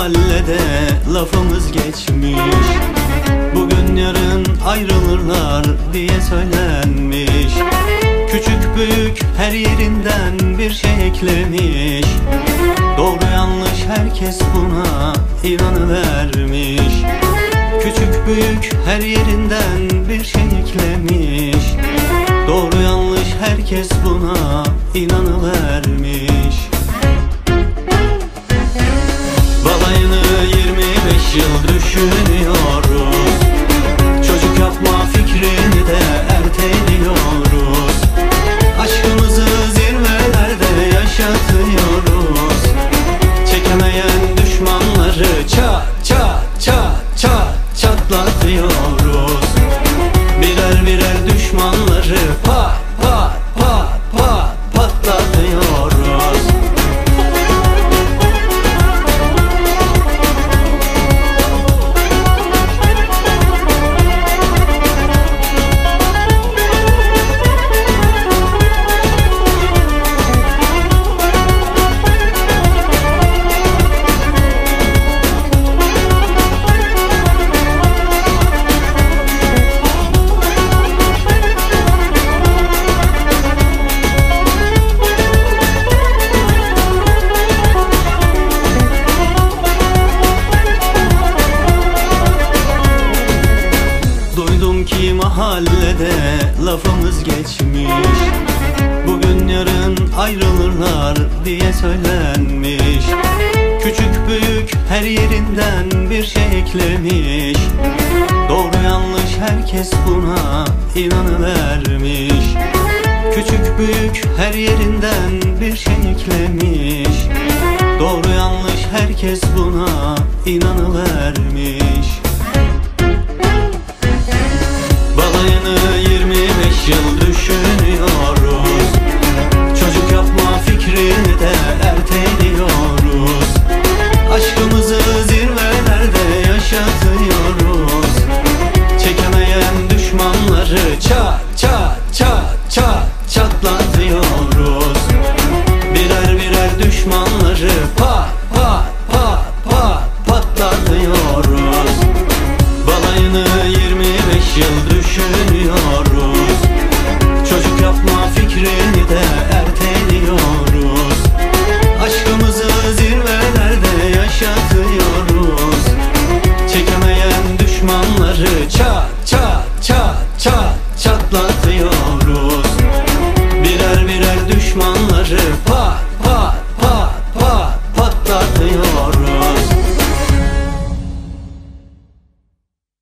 mahallede lafımız geçmiş. Bugün yarın ayrılırlar diye söylenmiş. Küçük büyük her yerinden bir şey eklemiş. Doğru yanlış herkes buna inanıvermiş. Küçük büyük her yerinden bir şey eklemiş. Doğru yanlış herkes buna inanıvermiş. Balayını 25 yıl düşünüyoruz. Çocuk yapma fikrini de erteliyoruz. Aşkımızı zirvelerde yaşatıyoruz. Çekemeyen düşmanları çat çat çat çat çatlatıyoruz. Birer birer düşmanları pat pat pat pat patlatıyoruz. Ki mahallede lafımız geçmiş. Bugün yarın ayrılırlar diye söylenmiş. Küçük büyük her yerinden bir şey eklemiş. Doğru yanlış herkes buna inanıvermiş. Küçük büyük her yerinden bir şey eklemiş. Doğru yanlış herkes buna inanıvermiş. Balayını 25 yıl düşünüyoruz. Çocuk yapma fikrini de erteliyoruz. Aşkımızı zirvelerde yaşatıyoruz. Çekemeyen düşmanları çat çat çat çat çatlatıyoruz. Birer birer düşmanları pat pat pat pat patlatıyoruz. Balayını 25 yıl düşünüyoruz. Çocuk yapma fikrini de erteliyoruz. Aşkımızı zirvelerde yaşatıyoruz. Çekemeyen düşmanları çat çat çat çat çatlatıyoruz. Birer birer düşmanları pat